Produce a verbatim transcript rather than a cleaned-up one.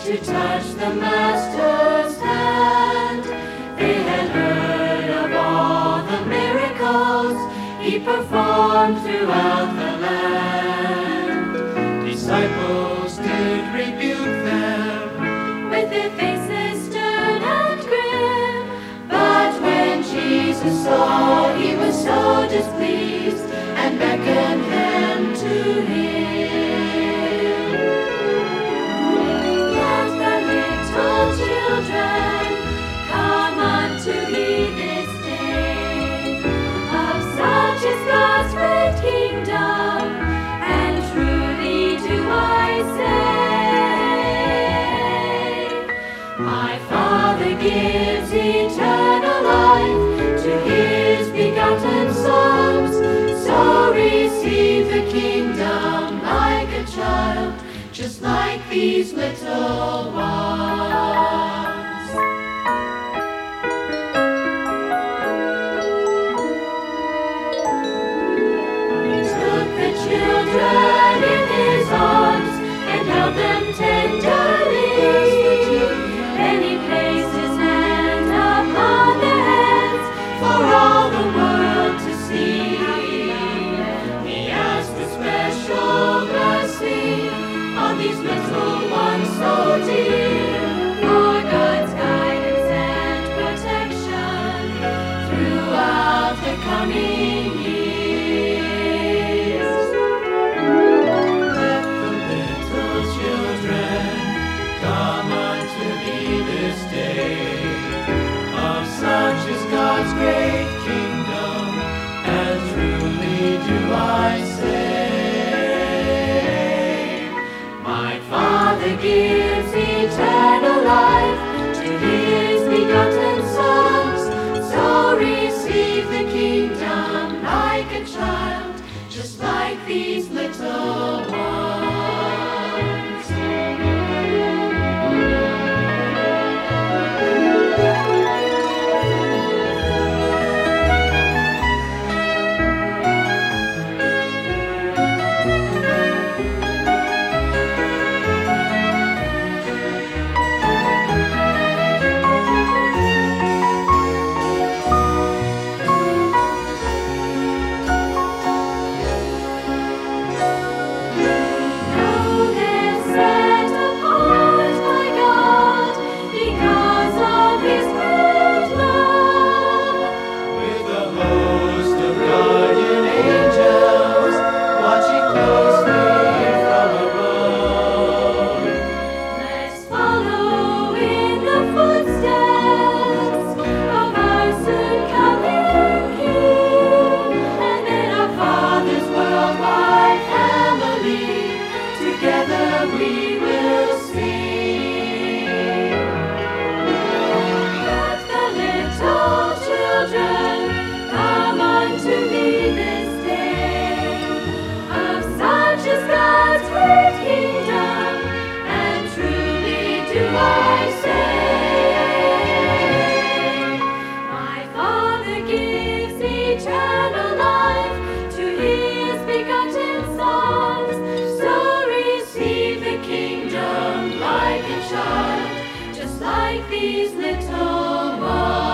to touch the Master's hand. They had heard of all the miracles he performed throughout the land. Disciples did rebuke them, with their faces stern and grim. But when Jesus saw, he was so displeased and beckoned them to him. Let the little children come unto me this day. Of such is God's great kingdom, and truly do I say, my Father gives eternal life to his begotten sons. So receive the kingdom like a child, just like these little ones. He took the children in his arms and held them tenderly. Then he placed his hand upon their heads for all the world to see. He asked with special blessing on these little ones so dear, for God's guidance and protection throughout the coming years. Let the little children come unto me this day. Of such is God's great kingdom, and truly do I say, my Father gives eternal life to his begotten sons. So receive the kingdom like a child, just like these little ones. Just like these little ones.